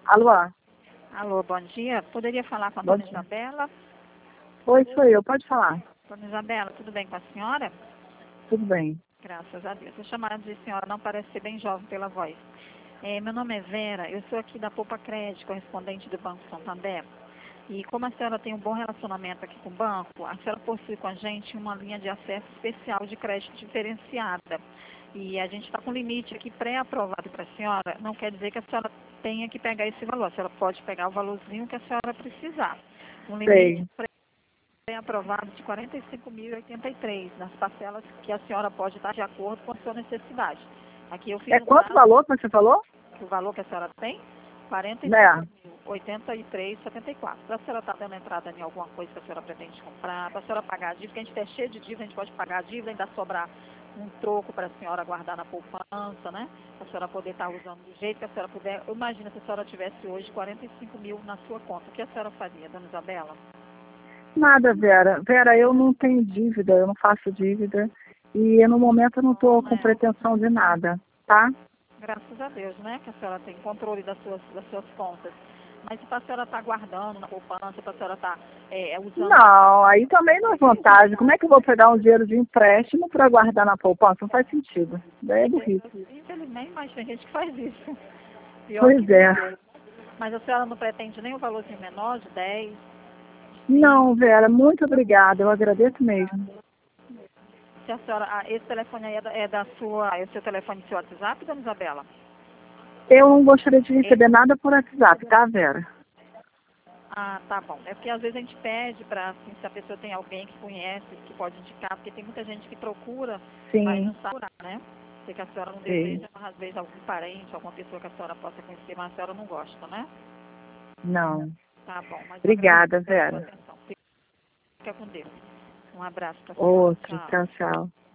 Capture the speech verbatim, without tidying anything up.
Alô? Alô, bom dia. Poderia falar com a Bom dona dia. Isabela? Oi, sou eu. Pode falar. Dona Isabela, tudo bem com a senhora? Tudo bem. Graças a Deus. Eu chamada de senhora, não parece ser bem jovem pela voz. É, meu nome é Vera, eu sou aqui da Poupa Crédito, correspondente do Banco Santander. E como a senhora tem um bom relacionamento aqui com o banco, a senhora possui com a gente uma linha de acesso especial de crédito diferenciada. E a gente está com limite aqui pré-aprovado para a senhora. Não quer dizer que a senhora tenha que pegar esse valor. A senhora pode pegar o valorzinho que a senhora precisar. Um limite Sei. pré-aprovado de quarenta e cinco mil e oitenta e três nas parcelas que a senhora pode estar de acordo com a sua necessidade. Aqui eu fiz É um quanto prazo, valor que você falou? que o valor que a senhora tem, quarenta e cinco Né? mil, oitenta e três, setenta e quatro. Para a senhora estar dando entrada em alguma coisa que a senhora pretende comprar, para a senhora pagar a dívida, que a gente é cheio de dívida, a gente pode pagar a dívida, ainda sobrar um troco para a senhora guardar na poupança, né? Para a senhora poder estar usando do jeito que a senhora puder. Imagina se a senhora tivesse hoje quarenta e cinco mil na sua conta. O que a senhora faria, dona Isabela? Nada, Vera. Vera, eu não tenho dívida, eu não faço dívida. E no momento eu não estou com Né? pretensão de nada, tá? Graças a Deus, né? Que a senhora tem controle das suas, das suas contas. Mas se a senhora está guardando na poupança, se a senhora está é, usando... Não, aí também não é vantagem. Como é que eu vou pegar um dinheiro de empréstimo para guardar na poupança? Não faz sentido. Daí é burrice. Infelizmente, mas tem gente que faz isso. Pior que Pois é. isso. Mas a senhora não pretende nem um valorzinho menor, de dez, Não, Vera, muito obrigada. Eu agradeço mesmo. se a senhora... Ah, esse telefone aí é da, é da sua... É o seu telefone do seu WhatsApp, dona Isabela? Eu não gostaria de É. receber nada por WhatsApp, tá, Vera? Ah, tá bom. É porque às vezes a gente pede para, assim, se a pessoa tem alguém que conhece, que pode indicar, porque tem muita gente que procura, mas Sim, não sabe, né? Sei que a senhora não sei. deseja, mas às vezes algum parente, alguma pessoa que a senhora possa conhecer, mas a senhora não gosta, né? Não. Tá bom, mas eu agradeço Obrigada, pela sua Vera. atenção. Fica com Deus. Um abraço para a senhora. Outro. Tchau. Tchau, tchau.